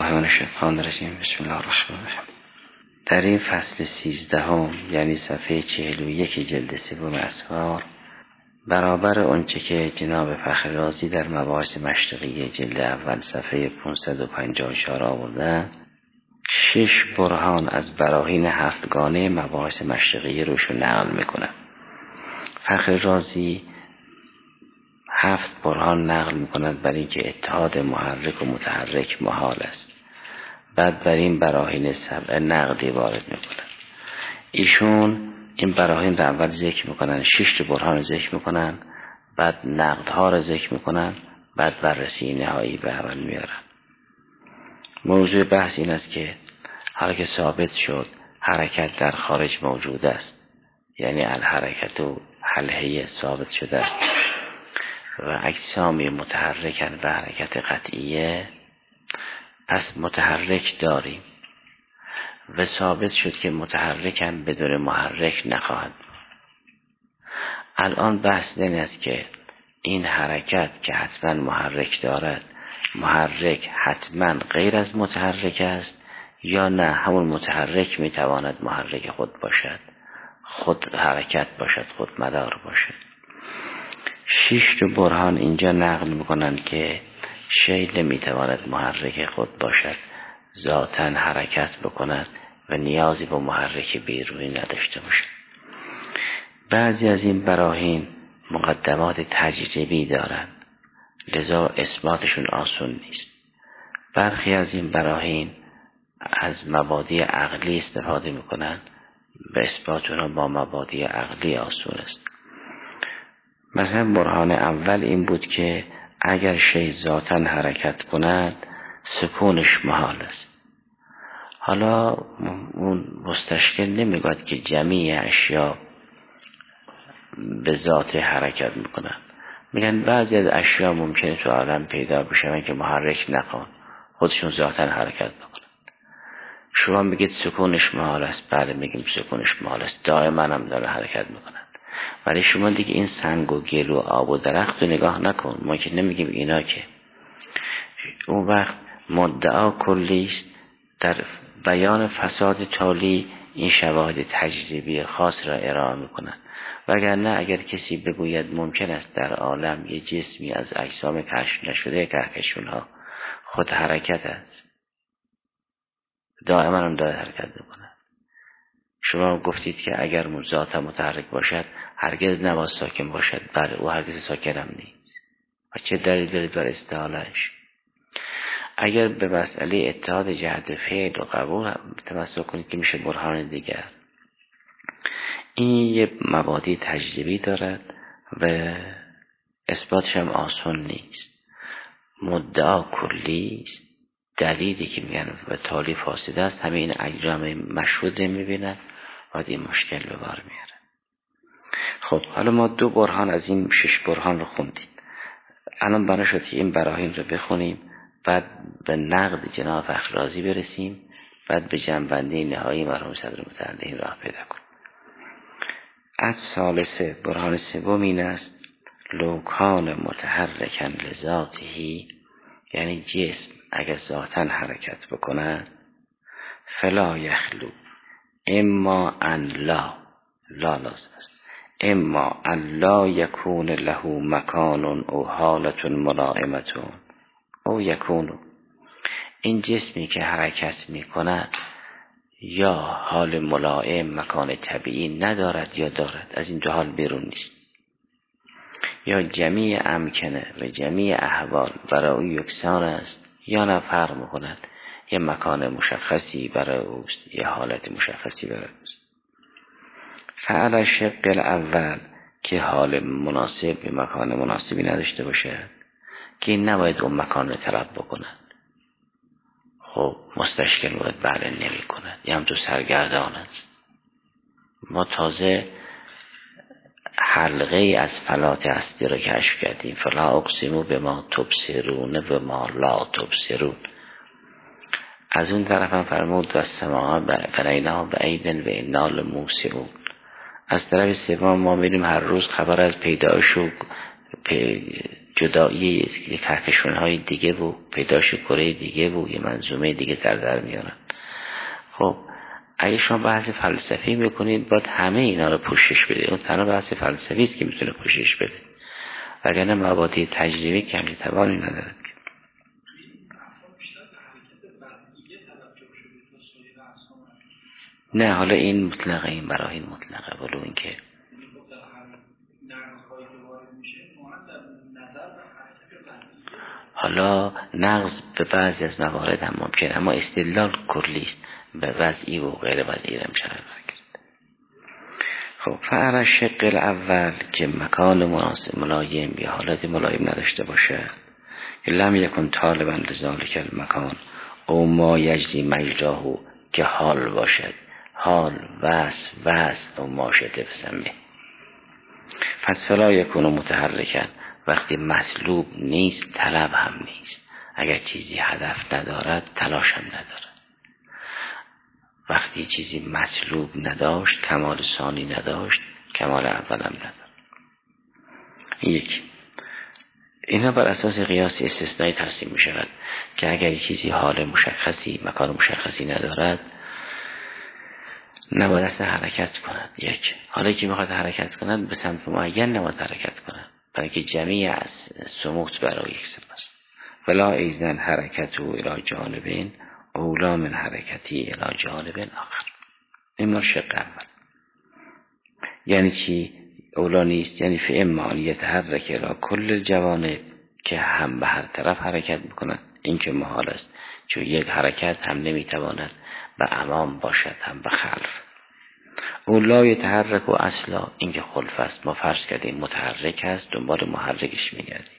بالله من الشیطان الرجیم. بسم الله الرحمن الرحیم. در این فصل 13 یعنی صفحه 41 جلد سوم اسفار، برابر آنچه که جناب فخر رازی در مباحث مشرقی جلد اول صفحه 554 آورده، 6 برهان از براهین هفتگانه مباحث مشرقی روش نقل میکنه. فخر رازی 7 برهان نقل میکند برای اینکه اتحاد محرک و متحرک محال است. بعد بر این براهین 7 نقدی وارد میکنند. ایشون این براهین را اول ذکر میکنن، 6 برهان ذکر میکنن، بعد نقدها را ذکر میکنن، بعد بررسی نهایی به عمل میارن. موضوع بحث این است که حالا که ثابت شد حرکت در خارج موجود است، یعنی الحرکت و حلهیه ثابت شده است و اجسامی متحرکن و حرکت قطعیه، پس متحرک داریم و ثابت شد که متحرکن بدون محرک نخواهد. الان بحث این است که این حرکت که حتما محرک دارد، محرک حتما غیر از متحرک است یا نه همون متحرک میتواند محرک خود باشد، خود حرکت باشد، خود مدار باشد. 6 برهان اینجا نقل میکنند که شی نمیتواند محرک خود باشد، ذاتاً حرکت بکند و نیازی به محرک بیرونی نداشته باشد. بعضی از این براهین مقدمات تجربی دارند، لذا اثباتشون آسان نیست. برخی از این براهین از مبادی عقلی استفاده میکنند و اثبات اونها با مبادی عقلی آسان است. مثلا برهان اول این بود که اگر شی ذاتاً حرکت کند سکونش محال است. حالا اون مستشکل نمیگوید که جمیع اشیا به ذات حرکت میکنن، میگن بعضی از اشیا ممکنه تو عالم پیدا بشن که محرک نکن، خودشون ذاتاً حرکت بکنن. شما میگید سکونش محال است، بله میگیم سکونش محال است، دائما هم داره حرکت میکنن. ولی شما دیگه این سنگ و گل و آب و درخت رو نگاه نکن، ما که نمیگیم اینا که. اون وقت مدعا کلیست در بیان فساد تالی این شواهد تجربی خاص را ارائه میکنن. وگرنه اگر کسی بگوید ممکن است در عالم یه جسمی از اجسام کشف نشده کهکشان‌ها خود حرکت است، دائما هم داره حرکت میکنه. شما گفتید که اگر ذات متحرک باشد هرگز نباید ساکن باشد، بله او هرگز ساکن هم نیست. و چه دلیل دارید بر استحاله‌اش؟ اگر به مسئله اتحاد جهت فعل و قبول تمسک کنید که میشه برهان دیگر. این یه مبادی تجربی دارد و اثباتش هم آسان نیست. مدعا کلی است، دلیلی که میگن و تالی فاسده است، همه این اجرام مشهوده میبینن و این مشکل به بار میاره. خب حالا ما 2 برهان از این 6 برهان رو خوندیم. الان بنا شد که این براهین رو بخونیم، بعد به نقد جناب فخر رازی برسیم، بعد به جنبندی نهایی مرحوم صدر متعلق راه پیدا کنیم. از ثالثه برهان سوم این است: لو کان متحرکن لذاته، یعنی جسم اگر ذاتاً حرکت بکند، فلا یخلو اما ان لا لازم است، اما ان لا یکون له مکان او حالت ملائمتون او یکونو. این جسمی که حرکت میکند یا حال ملائم مکان طبیعی ندارد یا دارد، از این 2 حال بیرون نیست، یا جمیع امکنه و جمیع احوال برای او یکسان است یا نه فرق میکند، یه مکان مشخصی برای اوست یا حالت مشخصی برای اوست. فعلا شق الاول که حال مناسب به مکان مناسبی نداشته باشد که این نباید اون مکان رو طلب بکند. خب مستشکل باید بله نمی کند، یه هم تو سرگردان است. ما تازه حلقه از فلات هستی رو کشف کردیم. فلا اقسمو به ما تبصرون به ما لا تبصرون. از اون طرف هم فرمود و السماء بنیناها بعیدن و انا لموسعون. از طرف سوم ما میریم هر روز خبر از پیدایش و جدایی یک کهکشان‌های دیگه و پیداش کره دیگه و یه منظومه دیگه در میارن. خب اگه شما بحث فلسفی میکنید باید همه اینا رو پوشش بده. اون تنها بحث فلسفی است که میتونه پوشش بده، وگرنه مبادی تجربی که همچه توانی ندارد. نه حالا این مطلقه، این براهین مطلقه، ولو این که حالا نقض به بعضی از موارد هم ممکن، اما استدلال کلی است به وضعی و غیر وضعی هم شرط کرد. خب فعلا شق الاول که مکان مناسب ملایم یا حالت ملایم نداشته باشه که لم یکن طالبا لذالک المکان او ما یجری مجراه که حال باشد، حال وصف او ما شده بسمه. پس فلا یکون متحرکن، وقتی مطلوب نیست طلب هم نیست. اگر چیزی هدف ندارد تلاش هم ندارد. وقتی چیزی مطلوب نداشت کمال ثانی نداشت کمال اول هم ندارد. یک، اینا بر اساس قیاس استثنایی ترسیم می شود که اگر چیزی حال مشخصی مکان مشخصی ندارد نباید اصلا حرکت کند. یک، حالا که میخواد حرکت کند به سمت معین نباید حرکت کند، بلکه جمیع از سموت برای یک سمت است. ولا ایزن حرکت و الی جانبین اولا من حرکتی الی جانبین آخر. این مال شق اول. یعنی چی اولا نیست؟ یعنی فی اما یتحرک الی کل جوانب که هم به هر طرف حرکت میکند، این که محال است، چون یک حرکت هم نمیتواند به امام باشد هم به خلف. اولا یتحرک و اصلا، این که خلف است، ما فرض کردیم متحرک است، دنبال محرکش میگردیم.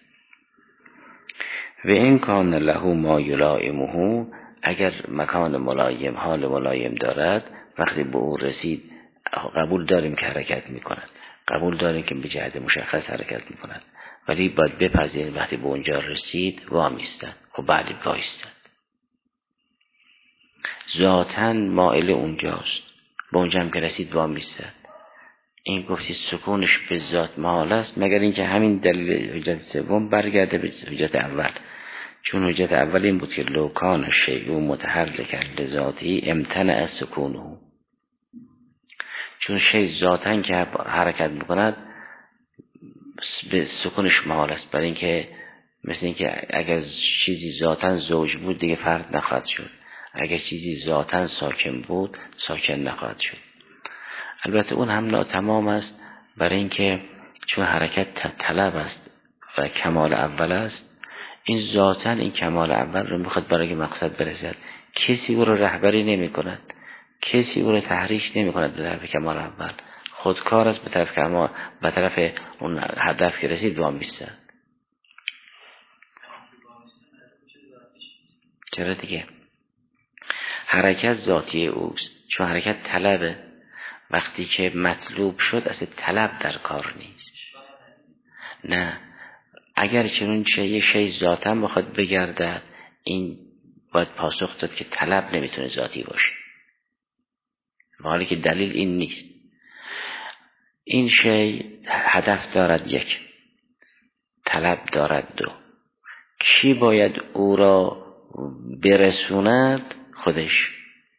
و این کان له ما یلائمه، اگر مکان ملایم حال ملایم دارد وقتی به او رسید قبول داریم که حرکت میکند، قبول داریم که به جهت مشخص حرکت میکند، ولی باید بپذیریم وقتی به اونجا رسید وامیستند. خب بعد وایستند ذاتاً مائل اونجاست، به اونجا هم که رسید وامیستند. این گفتی سکونش به ذات محال است، مگر اینکه همین دلیل حجت سوم برگرده به حجت اول. چون حجت اول این بود که لو کان شیء متحرکا لذاتی امتنع سکونه، چون شیء ذاتاً که حرکت میکند به سکونش محال است، برای اینکه مثل اینکه اگر چیزی ذاتاً زوج بود دیگه فرد نخواهد شد، اگر چیزی ذاتاً ساکن بود ساکن نخواهد شد. البته اون هم ناتمام است، برای اینکه چون حرکت طلب است و کمال اول است، این ذاتاً این کمال اول رو میخواد برای مقصد برسد. کسی او رو رهبری نمی کند، کسی او رو تحریک نمی کند به طرف کمال اول، خودکار است به طرف اون هدف که رسید وامیستند. چرا دیگه؟ حرکت ذاتی اوست، چون حرکت طلبه. وقتی که مطلوب شد اصلا طلب در کار نیست. نه، اگر چنون یه شی ذاتاً بخواد بگردد، این باید پاسخ داد که طلب نمیتونه ذاتی باشه، حالی که دلیل این نیست. این شی هدف دارد یک، طلب دارد دو. کی باید او را برسوند؟ خودش.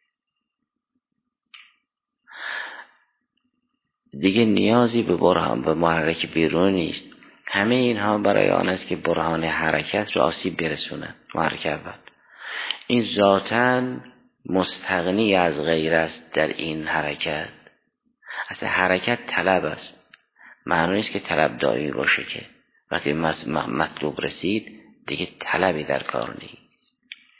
دیگه نیازی به برهان به محرک بیرون نیست. همه اینها برای آن است که برهان حرکت را آسیب برسونند. محرک اول این ذاتاً مستغنی از غیر است. در این حرکت اصلا حرکت طلب است، معنی نیست که طلب دائمی باشه، که وقتی مطلوب رسید دیگه طلبی در کار نیست.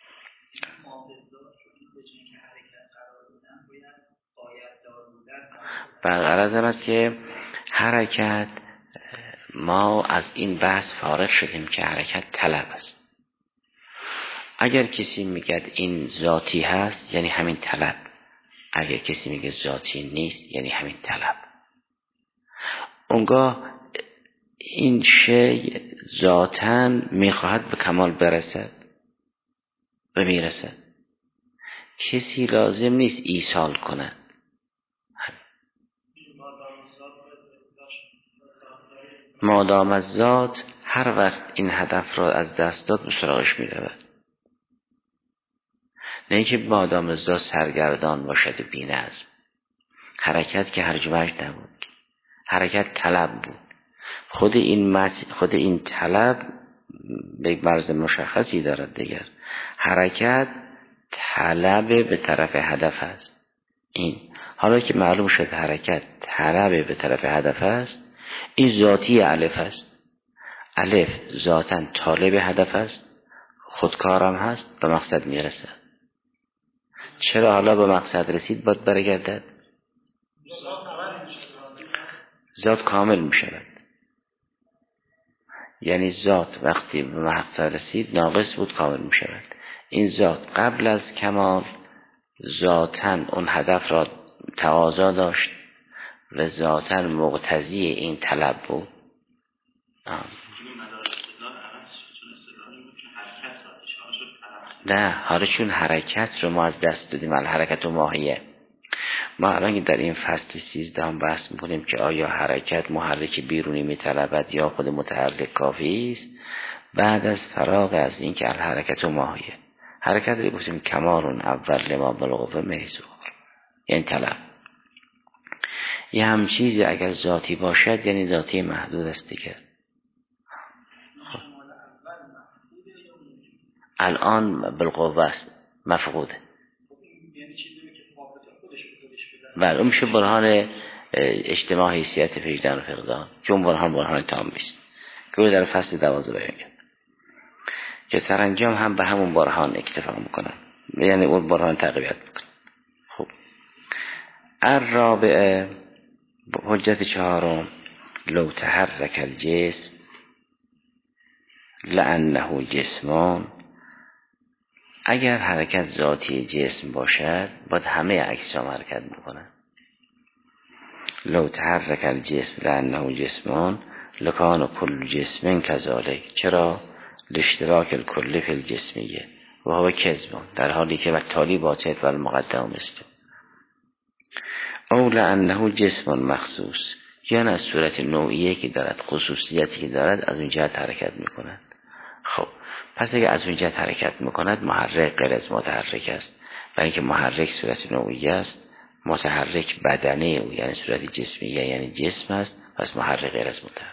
برغرض است که حرکت، ما از این بحث فارغ شدیم که حرکت طلب است. اگر کسی میگه این ذاتی هست یعنی همین طلب، اگر کسی میگه ذاتی نیست یعنی همین طلب. اونگاه این شی ذاتاً میخواهد به کمال برسد و میرسد، کسی لازم نیست ایصال کند. مادام ذات هر وقت این هدف را از دست داد به سراغش می رود. نه اینکه مادام ذات سرگردان باشد و بی‌نظم. حرکت که هرج و مرج نبود، حرکت طلب بود. خود این طلب به یک مرز مشخصی دارد دیگر. حرکت طلب به طرف هدف است. این حالا که معلوم شد حرکت طلب به طرف هدف است، این ذاتی الف است. الف ذاتاً طالب هدف است، خودکارم هست، به مقصد میرسد. چرا حالا به مقصد رسید باید برگردد؟ ذات کامل می شود. یعنی ذات وقتی به مقصد رسید ناقص بود کامل می شود. این ذات قبل از کمال ذاتاً اون هدف را تقاضا داشت و ذاتاً مقتضی این طلب بود. نه، حالا چون حرکت رو ما از دست دادیم، الحرکت و ماهیه. ما الان در این فصل 13 هم بحث میکنیم که آیا حرکت محرک بیرونی میطلبد یا خود متحرک کافی است. بعد از فراغ از این که الحرکت و ماهیه، حرکت رو گفتیم کمارون اول لما بلغه محسوب، یعنی طلب. یه هم چیزی اگر ذاتی باشد یعنی ذاتی محدود است دیگه. الان بالقوه است، مفقوده. بله، اون میشه برهان اجتماع حیثیت وجدان و فقدان که اون برهان تام است که در فصل 12 بیان کرد که سرانجام هم به همون برهان اکتفا میکنن، یعنی اون برهان تقویت میکنن. خب الرابعه، حجت چهارم، لو تحرک الجسم لانه جسمان. اگر حرکت ذاتی جسم باشد باید همه اجسام حرکت بکنن. لو تحرک الجسم لانه جسمان لکان کل جسم کذالک. چرا؟ لاشتراک الکل فی الجسمیه و هو کذب، در حالی که والتالی باطل و المقدم است. او لانه جسم مخصوص، یعنی از صورت نوعیه که دارد، خصوصیتی که دارد، از اون جهت حرکت میکند. خب پس اگه از اون جهت حرکت میکند محرک غیر از متحرک است، برای اینکه محرک صورت نوعیه است، متحرک بدنه او یعنی صورت جسمیه یعنی جسم است، پس محرک غیر از متحرک.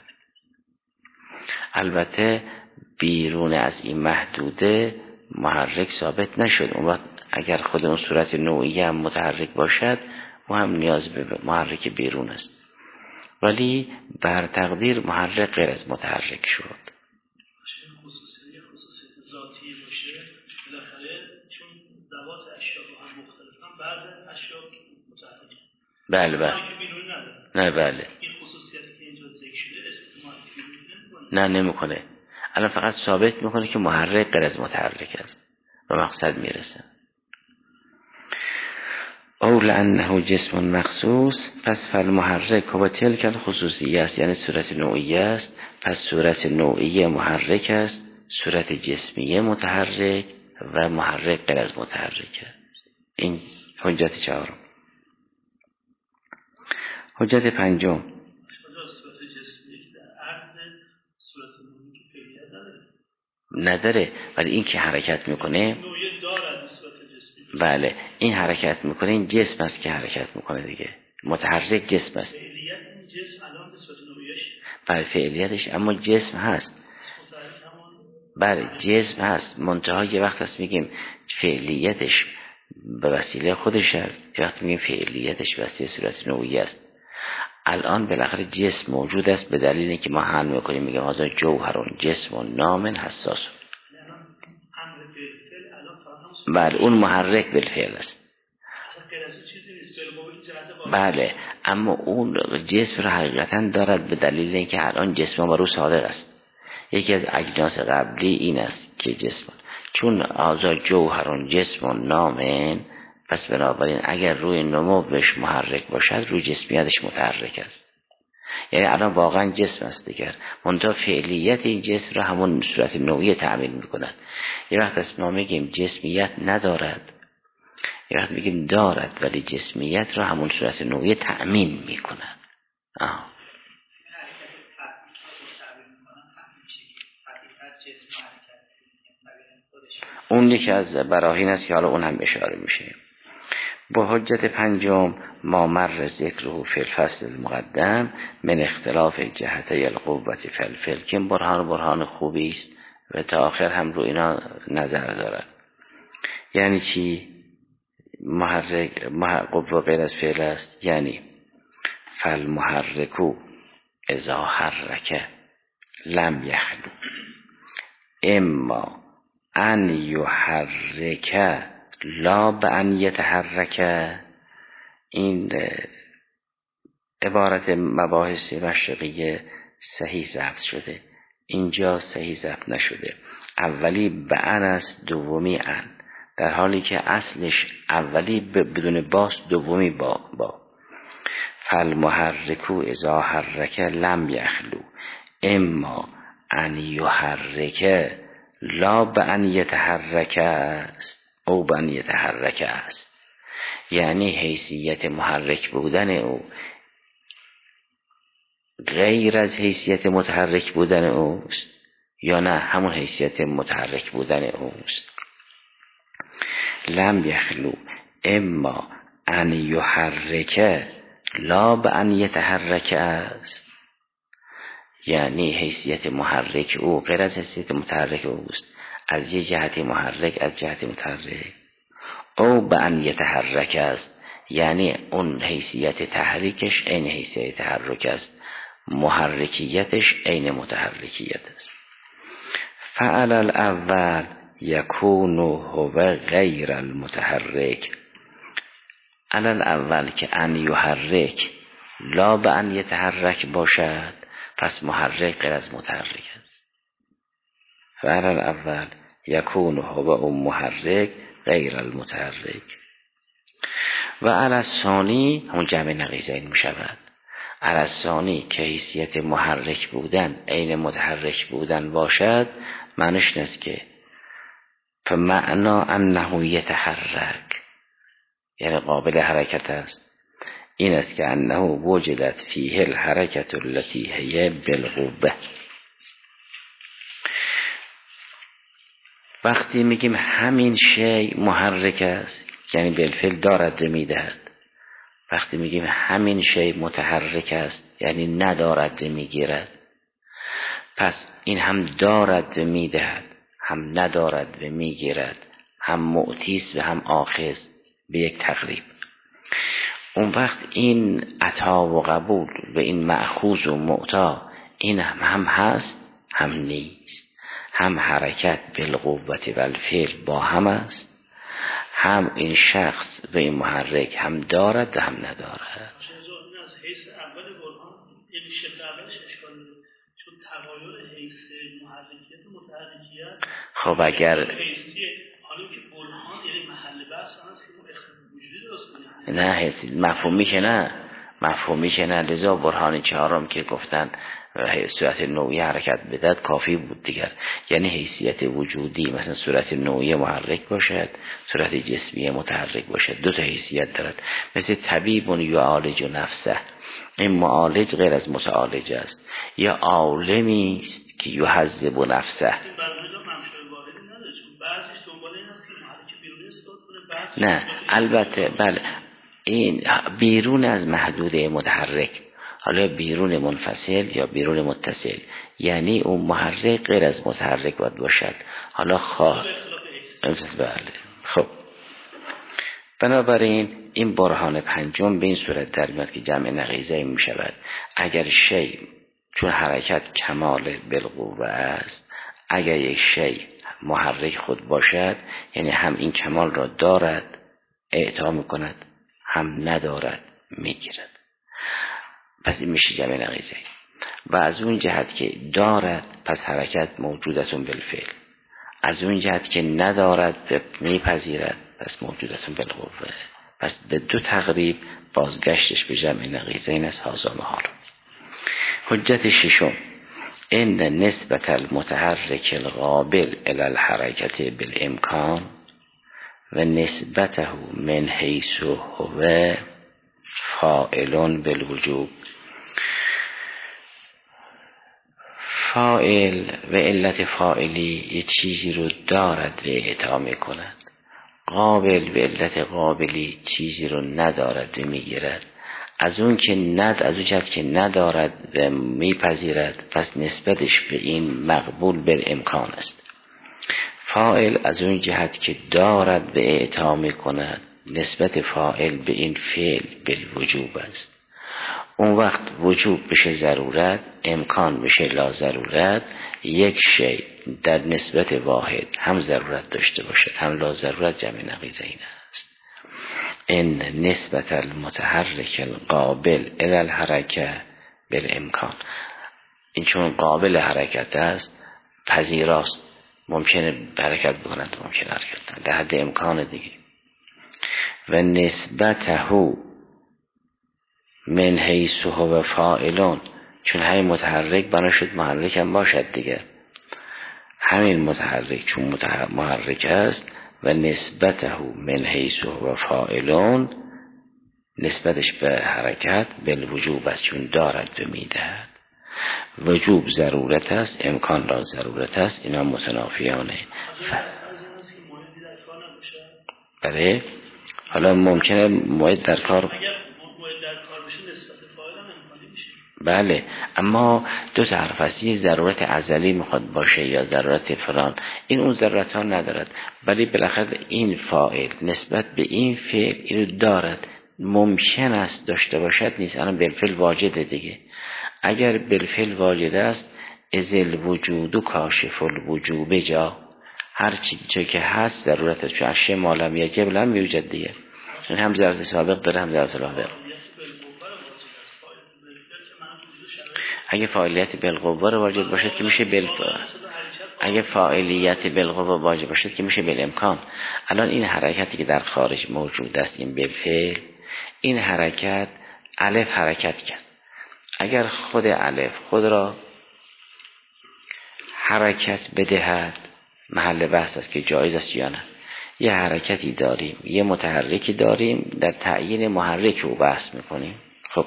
البته بیرون از این محدوده محرک ثابت نشد. اون وقت اگر خود اون صورت نوعیه هم متحرک باشد و هم نیاز به محرک بیرون است، ولی بر تقدیر محرک غیر از متحرک شد. خصوصیت ذاتی باشه بالاخره، چون ذوات اشیا با هم مختلفن، بعد اشیا متحرک. بله بله. نه بله. این خصوصیتی که اینجا ذکر شده اسم محرک بیرون نه نمیکنه. الان فقط ثابت میکنه که محرک غیر از متحرک است و مقصد میرسه. او لانه جسم مخصوص، پس فالمحرک و تلک الخصوصیه است، یعنی صورت نوعیه است، پس صورت نوعیه محرک است، صورت جسمیه متحرک و محرک غیر از متحرک است. این حجت چهارم. حجت پنجم، صورت جسمی که در عرض صورت نوعی که فعلیت نداره، ولی این که حرکت میکنه نوعی دارد صورت جسمی. بله، این حرکت میکنه، این جسم است که حرکت میکنه دیگه، متحرک جسم است. فعلیت این جسم الان به صورت نوعیش بله فعلیتش، اما جسم هست. بله جسم هست، منتها یه وقت هست میگیم فعلیتش به وسیله خودش هست، یه وقت میگیم فعلیتش به وسیله صورت نوعی است. الان بالاخره جسم موجود است به دلیلی که ما حل میکنیم، میگیم هذا جوهرون جسم و نام حساس. بله اون محرک بالفعل است. بله اما اون جسم رو حقیقتا دارد به دلیل اینکه الان جسم ما رو صادق است. یکی از اجناس قبلی این است که جسم، چون هذا جوهرون جسم و نام، پس بنابراین اگر روی نمو بهش محرک باشد روی جسمیتش متحرک است. یعنی الان واقعا جسم است دیگر، منتها فعلیت این جسم را همون صورت نوعی تعمین میکند. یه وقت است ما میگیم جسمیت ندارد، یه وقت میگیم دارد ولی جسمیت را همون صورت نوعی تعمین میکند. اون یکی از براهین است که حالا اون هم اشاره میشه. با حجت پنجم ما مر ذکره فی الفصل المقدم من اختلاف جهتی القوة فالفعل، که برهان خوبی است و تا آخر هم رو اینا نظر دارد. یعنی چی؟ قوه غیر از فعل است، یعنی فالمحرکو اذا حرک لم یخلو اما ان یحرک لا بان یتحرک. این عبارت مباحث مشرقیه صحیح ضبط شده، اینجا صحیح ضبط نشده. اولی بان است، دومی ان، در حالی که اصلش اولی بدون باست، دومی با. فالمحرکو اذا حرک لم یخلو اما ان یحرک لا بان یتحرک است او بان یتحرک است. یعنی حیثیت محرک بودن او غیر از حیثیت متحرک بودن اوست یا نه همون حیثیت متحرک بودن اوست. لم یخلو اما ان یحرک لا بان یتحرک است، یعنی حیثیت محرک او غیر از حیثیت متحرک اوست، از یه جهت محرک از جهت متحرک. او بان یتحرک است، یعنی اون حیثیت تحریکش عین حیثیت تحرک است، محرکیتش عین متحرکیت است. فعل الاول یکون هو غیر المتحرک. علل اول که ان یحرک لا بان یتحرک باشد، پس محرک غیر از متحرک است. فعل الاول یکون هو محرک غیر المتحرک. و علی الثانی همون جمع نقیضین می شود. علی الثانی که حیثیت محرک بودن عین متحرک بودن باشد، معنیش نیست که فمعنا انه یتحرک، یعنی قابل حرکت است. این است که انه وجدت فیه الحرکت التي هی بالقوه. وقتی میگیم همین شی محرک است، یعنی بالفعل دارد میدهد. وقتی میگیم همین شی متحرک است، یعنی ندارد میگیرد. پس این هم دارد و میدهد، هم ندارد و میگیرد، هم معطیست و هم آخذ به یک تقریب. اون وقت این عطا و قبول و این مأخوذ و معطا، این هم هست هم نیست. هم حرکت بالقوة و الفعل با هم است، هم این شخص و این محرک هم دارد و هم ندارد. خب اگر نه مفهومی که نه لذا برهان چهارم که گفتن صورت نوعی حرکت بدهد کافی بود دیگر. یعنی حیثیت وجودی مثلا صورت نوعی محرک باشد، صورت جسمی متحرک باشد، دو تا حیثیت دارد. مثل طبیب یعالج نفسه، این معالج غیر از متعالج است. یا عالمی است که یحذب نفسه. نه البته بله، این بیرون از محدوده متحرک، حالا بیرون منفصل یا بیرون متصل، یعنی اون محرک غیر از متحرک باید باشد. حالا بله. خب بنابراین این برهان پنجم به این صورت در میاد که جمع نقیضه می شود. اگر شی چون حرکت کمال بالقوه است، اگر یک شی محرک خود باشد، یعنی هم این کمال را دارد اعطا میکند، هم ندارد میگیرد. پس این میشه جمع نقیضه. و از اون جهت که دارد پس حرکت موجودتون بالفعل، از اون جهت که ندارد میپذیرد پس موجودتون بالقوه. پس به دو تقریب بازگشتش به جمع نقیضه این از هذا محال. حجت ششم ان نسبت المتحرک القابل الى الحرکت بالامکان و نسبته من حیث هو فاعل بالوجوب. فاعل و علت فاعلی یه چیزی رو دارد و اعطا میکند، قابل و علت قابلی چیزی رو ندارد و میگیرد. از اون جهت که ندارد و میپذیرد، پس نسبتش به این مقبول بالامکان است. فاعل از اون جهت که دارد و اعطا میکند، نسبت فاعل به این فعل بالوجوب است. اون وقت وجوب بشه ضرورت، امکان بشه لا ضرورت. یک شی در نسبت واحد هم ضرورت داشته باشد هم لا ضرورت، جمع نقیض این است. این نسبت المتحرک القابل الی الحرکه بالامکان، این چون قابل حرکت است، پذیراست، ممکنه حرکت بکنند ممکنه حرکت کنند، در حد امکان دیگه. و نسبته من حیث هو فاعلون، چون همین متحرک بنا شد محرک هم باشد دیگه. همین متحرک چون محرک است و نسبته من حیث هو فاعلون، نسبتش به حرکت بالوجوب است، چون دارد و میدهد. وجوب ضرورت است، امکان را ضرورت است، اینا متنافیانه. بله، حالا ممکنه موعد در کار، بله، اما دو طرف است، یه ضرورت ازلی میخواد باشه یا ضرورت فلان، این اون ضرورت ها ندارد، ولی بالاخره این فاعل نسبت به این فعل اینو دارد، ممکن است داشته باشد نیست. الان بالفعل واجده دیگه. اگر بالفعل واجد است، ازل وجود و کاشف الوجوب جا، هر چی که هست ضرورت است، چون اشیاء ما لم یجب لم یوجد دیگه. این هم ضرورت سابق داره هم ضرورت لاحق. اگه فاعلیت بالقوه واجد باشد که میشه اگه فاعلیت بالقوه واجد باشد که میشه بالامکان. الان این حرکتی که در خارج موجود است، این بالفعل، این حرکت الف حرکت کرد. اگر خود الف خود را حرکت بدهد، محل بحث است که جایز است یا نه. یه حرکتی داریم، یه متحرکی داریم، در تعیین محرک او بحث میکنیم. خب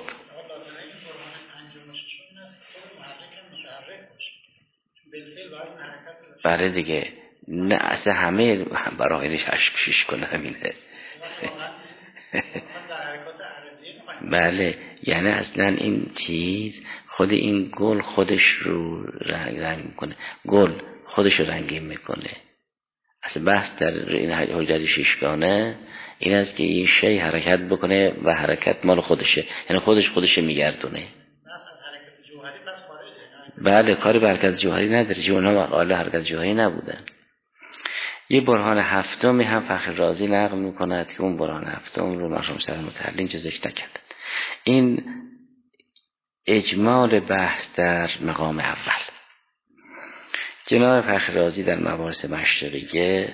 بله دیگه، نه اصلا همه براینش هشت کنه همینه. بله، یعنی اصلا این چیز، خود این گل خودش رو رنگ میکنه، گل خودش رو رنگین میکنه. اصلا بحث در این حجت ششگانه این است که این شی حرکت بکنه و حرکت مال خودشه، یعنی خودش میگردونه. بله، کاری به حرکت جوهری نداره، چون اونها مقاله حرکت جوهری نبودن. یه برهان هفتمی هم فخر رازی نقل میکند که اون برهان هفتم رو مرحوم سر متحلین ذکر نکردن. این اجمال بحث در مقام اول. جناب فخر رازی در مباحث مشرقیه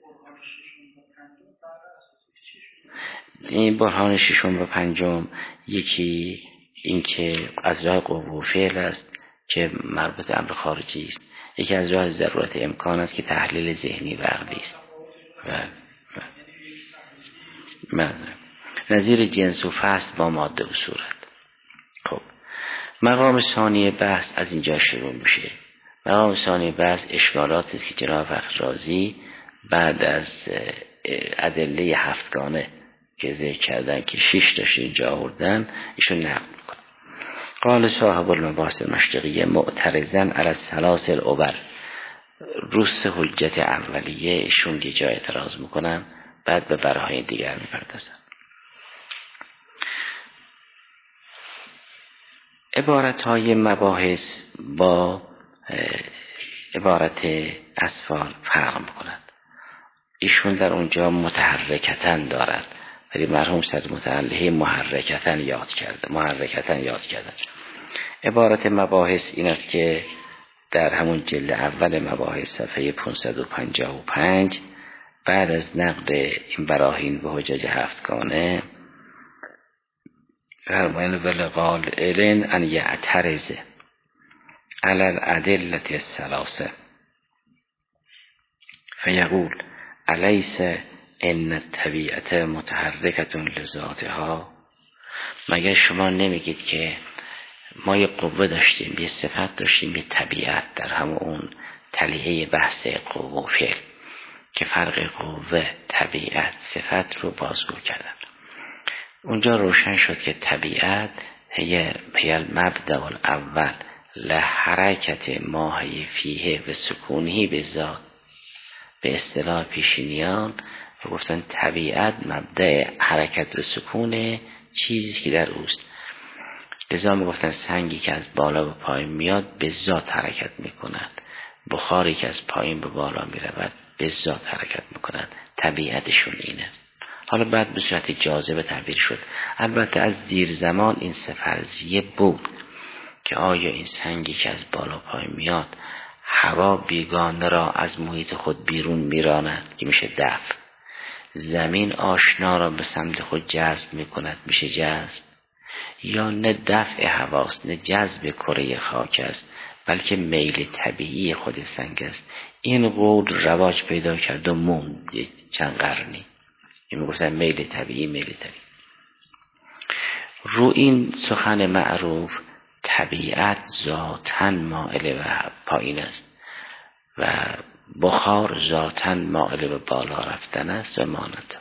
این برهان ششم و پنجم، یکی این که از راه قوه و فعل است که مربوط به امر خارجی است، یکی از راه ضرورت امکان است که تحلیل ذهنی و عقلی است. نظیر جنس و فصل با ماده و صورت. خب مقام ثانی بحث از اینجا شروع میشه. مقام ثانی بحث اشکالاتی است که جناب فخر رازی بعد از ادله هفتگانه که ذکر کردن که 6 داشته اینجا آوردن، ایشون نقل میکنه. قال صاحب المباحث المشرقیه معترضاً علی الثلاث الاول، روز حجت اولیه ایشون یه جا اعتراض میکنن، بعد به براهای دیگر میپردازن. عبارت های مباحث با عبارت اسفال فرق میکنند. ایشون در اونجا متحرکتن دارد، ولی مرحوم سید متعلهی محرکتن یاد کرده. عبارت مباحث این است که در همون جلد اول مباحث صفحه 555 بعد از نقد این براهین به حجج هفتگانه فرمایند ولقال الین ان یعترض علی الادله الثلاثه فیقول الیس ان الطبیعت متحرکت لذاتها، مگر شما نمیگید که ما یه قوه داشتیم، یه صفت داشتیم، یه طبیعت در همون اون تلیه بحث قوه و فعل که فرق قوه، طبیعت، صفت رو بازگو کردن. اونجا روشن شد که طبیعت هی المبدأ الاول لحرکت ما هی فیه و سکونهی به ذات. به اصطلاح پیشینیان گفتن طبیعت مبدأ حرکت و سکون چیزی که در اوست. لذا میگفتن سنگی که از بالا به پایین میاد به ذات حرکت میکند، بخاری که از پایین به بالا میرود به ذات حرکت میکند. طبیعتشون اینه. حالا بعد به صورت جاذبه تعبیر شد. البته از دیر زمان این فرضیه بود که آیا این سنگی که از بالا پایین میاد هوا بیگانه را از محیط خود بیرون میراند که میشه دفع، زمین آشنا را به سمت خود جذب میکند میشه جذب، یا نه دفع هواست نه جذب کره خاک است بلکه میل طبیعی خود سنگ است. این قول رواج پیدا کرد و موند چند قرنی. این میگفتن میل طبیعی، میل طبیعی. رو این سخن معروف طبیعت ذاتاً مائل و پایین است و بخار ذاتاً مائل به بالا رفتن است و مانند.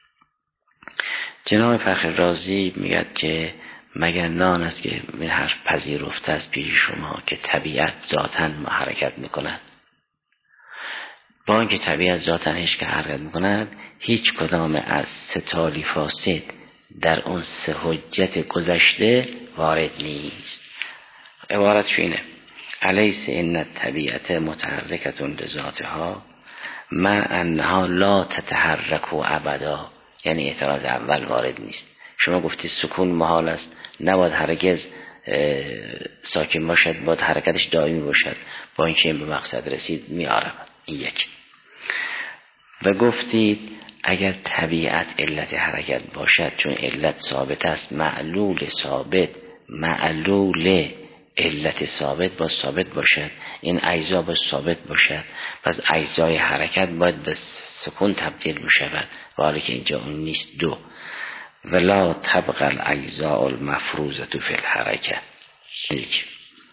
جناب فخر رازی میگه که مگر نان است که این حرف پذیرفته است پیش شما که طبیعت ذاتاً حرکت میکند. با اینکه طبیعت ذاتاً هیچ که حرکت میکند، هیچ کدام از سه تالی فاسد در اون سه حجت گذشته وارد نیست. عبارتش اینه: الیس ان الطبیعت متحرکة لذاتها مع انها لا تتحرک ابدا. یعنی اعتراض اول وارد نیست. شما گفتی سکون محال است، نباید هرگز ساکن باشد، باید حرکتش دائمی باشد. با اینکه به مقصد رسید میارم. این یک. و گفتید اگر طبیعت علت حرکت باشد، چون علت ثابت است، معلول ثابت، معلول علت ثابت با ثابت باشد، این اجزا با ثابت باشد، پس اجزای حرکت باید به سکون تبدیل بشود، ولی که اینجا اون نیست. دو، ولا تبقى الاجزاء المفروضه فی الحرکه. یک.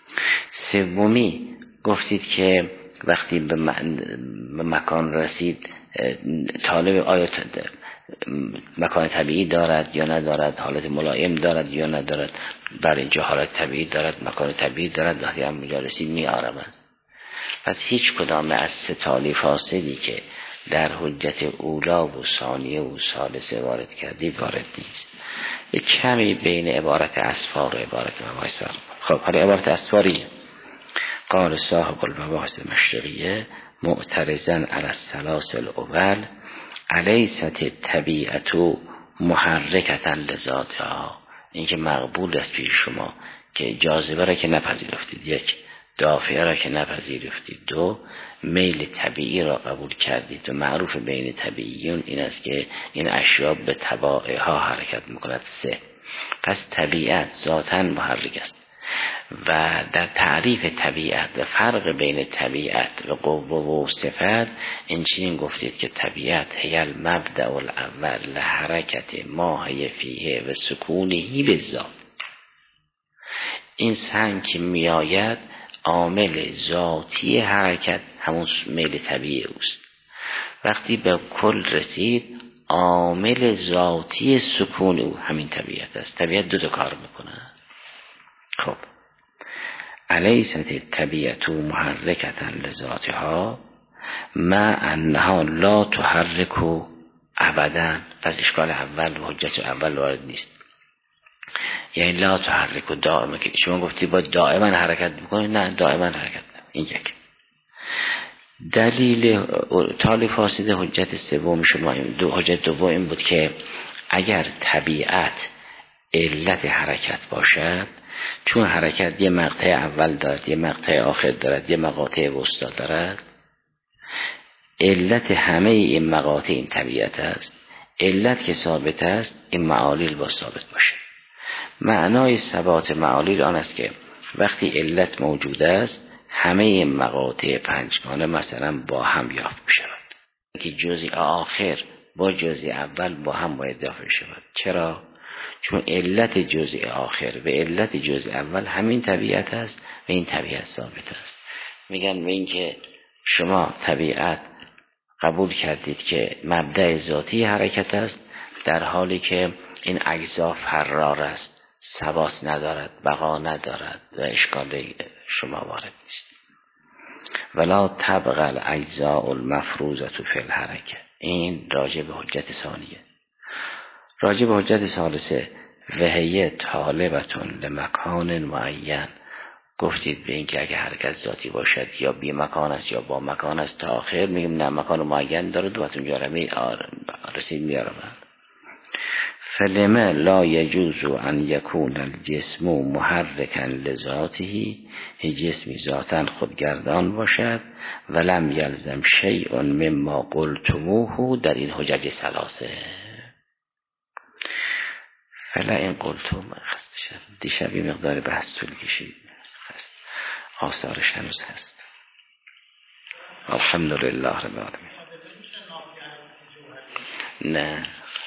سومی گفتید که وقتی به مکان رسید، طالب آیا مکان طبیعی دارد یا ندارد، حالت ملایم دارد یا ندارد. بر اینجا حالت طبیعی دارد، مکان طبیعی دارد، وقتی هم اینجا رسید می آرمد. پس هیچ کدام از سه تالی فاسدی که در حجت اولا و ثانیه و ثالثه وارد کردید وارد نیست. یک کمی بین عبارت اسفار و عبارت مباحث فرق. خب حالا عبارت اسفاری: قال صاحب المباحث المشرقیه معترضاً علی الثلاث الاول الیست الطبیعت محرکة لذاتها. این که مقبول است پیش شما که جاذبه را که نپذیرفتید، یک، دافعه را که نپذیرفتید، دو، میل طبیعی را قبول کردید. و معروف بین طبیعیون این است که این اشیاء به تبعها حرکت میکند. سه، پس طبیعت ذاتاً محرک است. و در تعریف طبیعت و فرق بین طبیعت و قوه و صفت این چنین گفتید که طبیعت هی المبدأ الاول لحرکت ما هی فیه و سکونهی بالذات. این سنگ که می آید عامل ذاتی حرکت همون میل طبیعی اوست. وقتی به کل رسید عامل ذاتی سکون او همین طبیعت است. طبیعت دو کار میکنه. خب الیست الطبیعت محرکة لذاتها مع انها لا تحرک ابدا. پس اشکال اول و حجت اول وارد نیست. یعنی لا تحرک و دائما که شما گفتی باید دائما حرکت بکنید، نه دائما حرکت نه. این یک دلیل تالی فاسد. حجت سوم شما حجت دوم این بود که اگر طبیعت علت حرکت باشد، چون حرکت یه مقطع اول دارد، یه مقطع آخر دارد، یه مقاطع وسطا دارد، علت همه این مقاطع این طبیعت است. علت که ثابت است این معالیل با ثابت باشه. معنای ثبات معالیل آن است که وقتی علت موجود است همه این مقاطع پنجگانه مثلا با هم یافت بشود که جزئی آخر با جزئی اول با هم باید یافت شود. چرا؟ چون علت جزء آخر و علت جزء اول همین طبیعت است و این طبیعت ثابت است. میگن به این که شما طبیعت قبول کردید که مبدأ ذاتی حرکت است، در حالی که این اجزا فرار است، ثبات ندارد، بقا ندارد و اشکال شما وارد نیست. ولا تبقى الاجزاء المفروضه فی الحرکه. این راجع به حجت ثانیه. راجع به حجت ثالثه، وهیه طالبتون لمکان معین. گفتید به این که اگه حرکت ذاتی باشد یا بی مکان است یا با مکان است تا آخر، میگم نه مکان معین داره، دوتون جارمی رسید میارم. فلما لا يجوز ان يكون الجسم محركا لذاته، جسمی ذاتا خودگردان باشد، ولم يلزم شيء مما قلتموه، در این حجج ثلاثه. فلا این قلتم دیشب یه مقدار بحث طول کشید، آثارش هنوز هست. الحمدلله رب العالمین. نه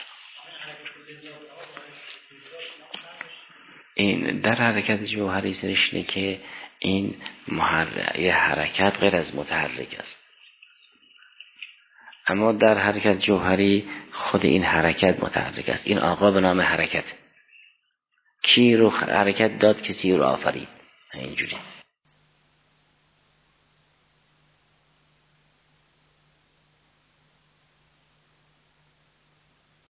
این در حرکت جوهری سرش اینه که این یه حرکت غیر از متحرک است، اما در حرکت جوهری خود این حرکت متحرک است. این آقا به نام حرکت، کی رو حرکت داد؟ کسی رو آفرید. اینجوری